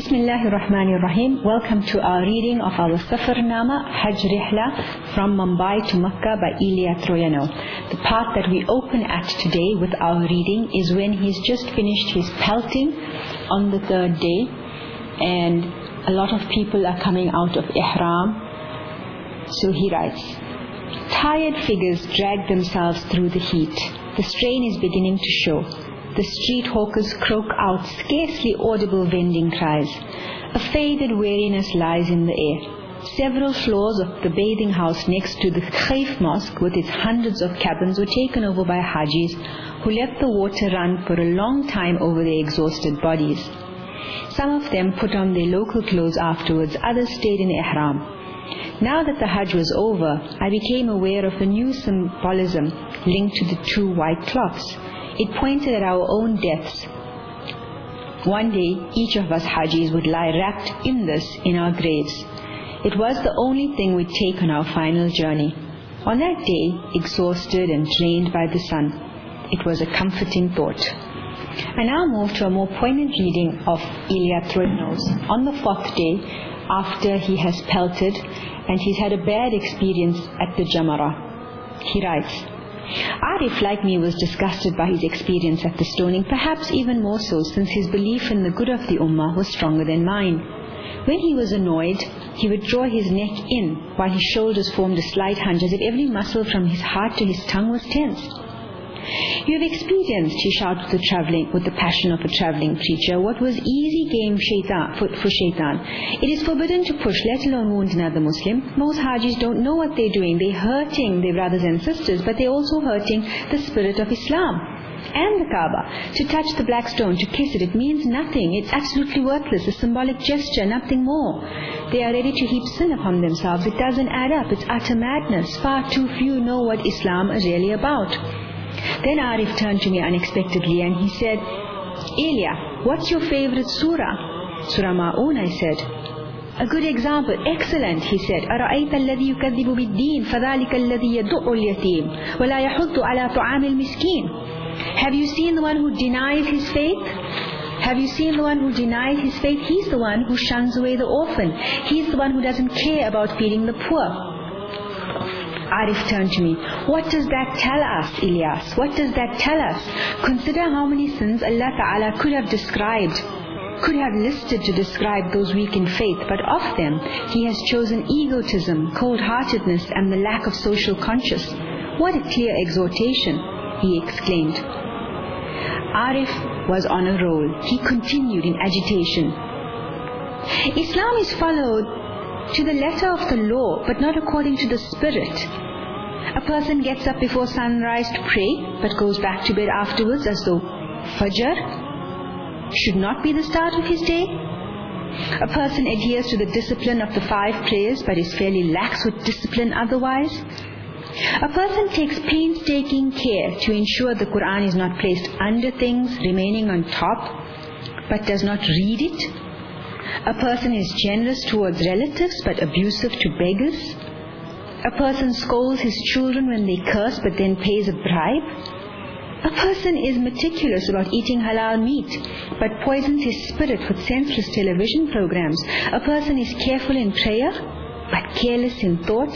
Bismillahir Rahmanir Rahim. Welcome to our reading of our Safarnama Hajj Rihla from Mumbai to Makkah by Ilya Troyanov. The part that we open at today with our reading is when he's just finished his pelting on the third day, and a lot of people are coming out of Ihram. So he writes, "Tired figures drag themselves through the heat. The strain is beginning to show. The street hawkers croak out scarcely audible vending cries. A faded weariness lies in the air. Several floors of the bathing house next to the Khaif Mosque with its hundreds of cabins were taken over by Hajis who let the water run for a long time over their exhausted bodies. Some of them put on their local clothes afterwards, others stayed in Ihram. Now that the Hajj was over, I became aware of a new symbolism linked to the two white cloths. It pointed at our own deaths. One day, each of us Hajis would lie wrapped in this in our graves. It was the only thing we'd take on our final journey. On that day, exhausted and drained by the sun, it was a comforting thought." I now move to a more poignant reading of Ilya Troyanov's on the fourth day after he has pelted and he's had a bad experience at the Jamara. He writes, "Arif, like me, was disgusted by his experience at the stoning, perhaps even more so since his belief in the good of the Ummah was stronger than mine. When he was annoyed, he would draw his neck in while his shoulders formed a slight hunch as if every muscle from his heart to his tongue was tense. 'You have experienced,' he shouted with the passion of a travelling preacher, 'what was easy game for shaitan. It is forbidden to push, let alone wound another Muslim. Most Hajis don't know what they're doing. They're hurting their brothers and sisters, but they're also hurting the spirit of Islam. And the Kaaba. To touch the black stone, to kiss it, it means nothing. It's absolutely worthless, a symbolic gesture, nothing more. They are ready to heap sin upon themselves. It doesn't add up. It's utter madness. Far too few know what Islam is really about.' Then Arif turned to me unexpectedly and he said, 'Ilya, what's your favorite surah?' 'Surah Ma'un,' I said. 'A good example. Excellent,' he said. أَرَأَيْتَ الَّذِي يُكَذِّبُ بِالدِّينِ فَذَلِكَ الَّذِي يَدُعُّ الْيَتِيمَ وَلَا يَحُضُّ عَلَى طَعَامِ الْمِسْكِينِ. Have you seen the one who denies his faith? Have you seen the one who denies his faith? He's the one who shuns away the orphan. He's the one who doesn't care about feeding the poor.' Arif turned to me. 'What does that tell us, Ilyas? What does that tell us? Consider how many sins Allah Ta'ala could have listed to describe those weak in faith, but of them He has chosen egotism, cold-heartedness and the lack of social conscience. What a clear exhortation,' he exclaimed. Arif was on a roll. He continued in agitation. 'Islam is followed to the letter of the law, but not according to the spirit. A person gets up before sunrise to pray, but goes back to bed afterwards as though Fajr should not be the start of his day. A person adheres to the discipline of the 5 prayers, but is fairly lax with discipline otherwise. A person takes painstaking care to ensure the Quran is not placed under things, remaining on top, but does not read it. A person is generous towards relatives but abusive to beggars. A person scolds his children when they curse but then pays a bribe. A person is meticulous about eating halal meat but poisons his spirit with senseless television programs. A person is careful in prayer but careless in thought.'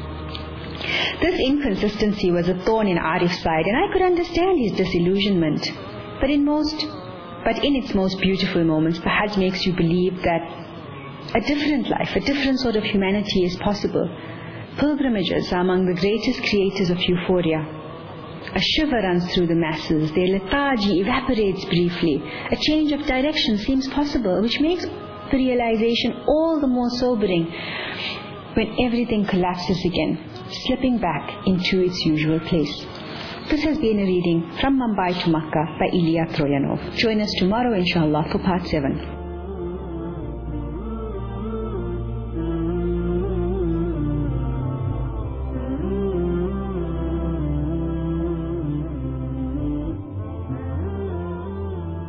This inconsistency was a thorn in Arif's side, and I could understand his disillusionment. But in its most beautiful moments, the Hajj makes you believe that a different life, a different sort of humanity is possible. Pilgrimages are among the greatest creators of euphoria. A shiver runs through the masses. Their lethargy evaporates briefly. A change of direction seems possible, which makes the realization all the more sobering when everything collapses again, slipping back into its usual place." This has been a reading from Mumbai to Makkah by Ilya Troyanov. Join us tomorrow, inshallah, for part 7.